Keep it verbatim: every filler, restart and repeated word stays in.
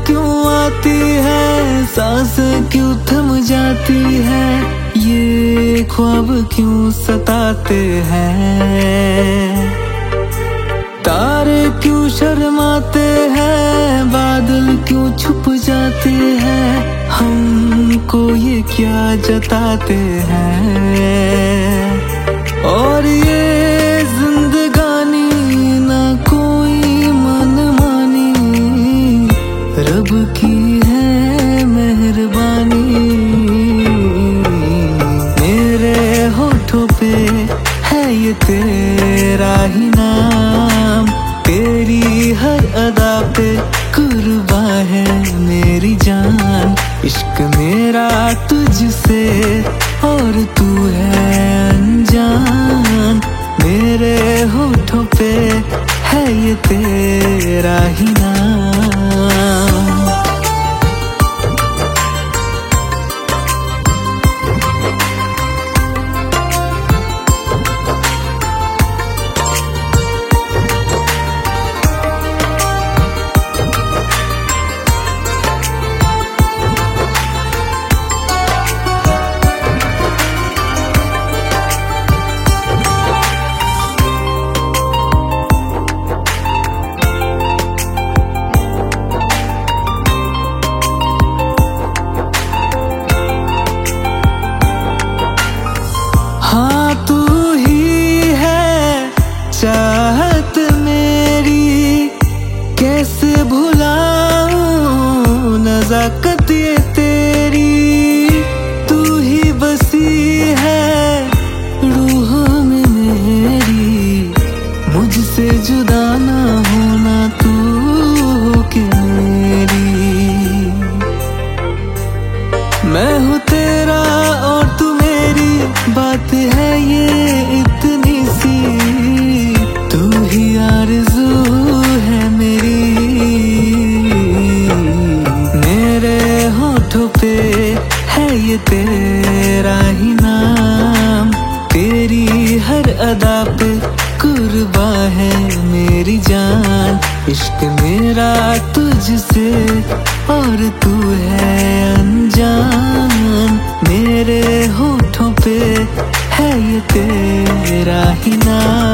क्यों आती है, सांसें क्यों थम जाती है, ये ख्वाब क्यों सताते हैं। तारे क्यों शर्माते हैं, बादल क्यों छुप जाते हैं, हमको ये क्या जताते हैं। और ये जिंदगानी ना कोई मनमानी, रब की है मेहरबानी। मेरे होठों पे है ये तेरा ही नाम, तेरी हर अदा पे कुर्बा है मेरी जान। इश्क मेरा तुझसे और तू है अनजान, मेरे होठों पे है ये तेरा ही नाम। हाँ तू ही है चाहत मेरी, कैसे भुलाऊं नज़ाकत ये तेरी। तू ही बसी है रूह में मेरी, मुझसे जुदा ना होना तू हो के मेरी। मैं हूँ तेरा और तू मेरी, बात है ये इतनी सी, तू ही आरज़ू है मेरी। मेरे होठों पे है ये तेरा ही नाम, तेरी हर अदा पे कुर्बा है मेरी जान। इश्क मेरा तुझसे और तू है अनजान, मेरे होठों पे है ये तेरा ही नाम।